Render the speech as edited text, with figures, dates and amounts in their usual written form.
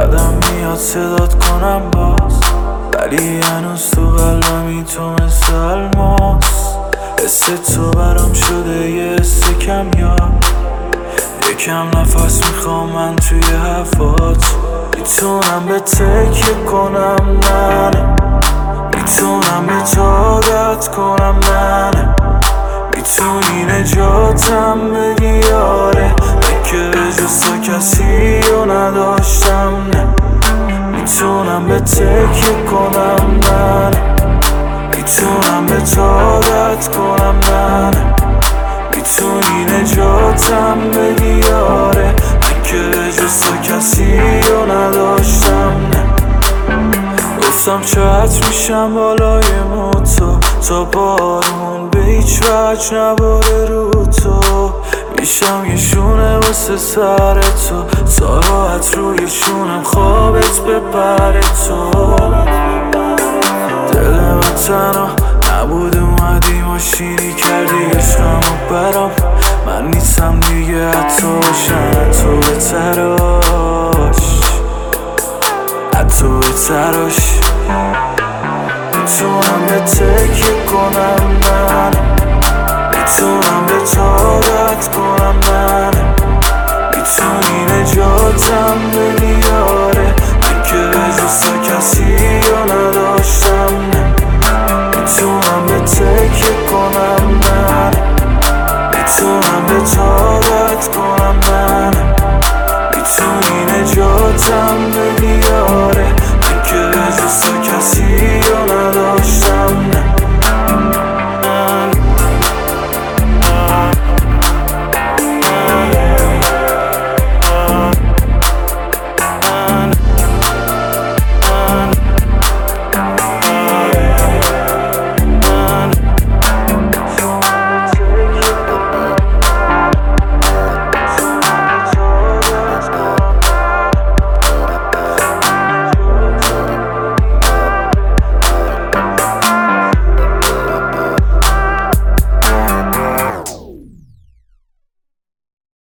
بدم میاد صدات کنم باز، ولی هنوز تو قلبمی تو مثل الماس. حس تو برام شده یه حس کمیاب، یکم نفس میخوام من توی حرفات. میتونم به تکیه کنم نه، میتونم به طاقت کنم نه، میتونی نجاتم بدی آره. من که به جز تو کسی رو نداشتم نه، میتونم به تکیه کنم نه، میتونم به طاقت کنم نه، میتونی نجاتم بدی آره. من که به جز تو کسی رو نداشتم نه. گفتم چت میشم بالای موتو تا بارون به هیچ وجه نباره رو تو. میشم یه شونه واسه سر تو تا راحت روی شونم خوابت ببره تو. دل من تنها نبود اومدی ماشینی کردی عشقمو برام. من نیستم دیگه حتی باشن تو به تراش، حتی به تراش. میتونم به تکیه کنم من، میتونم به طاقت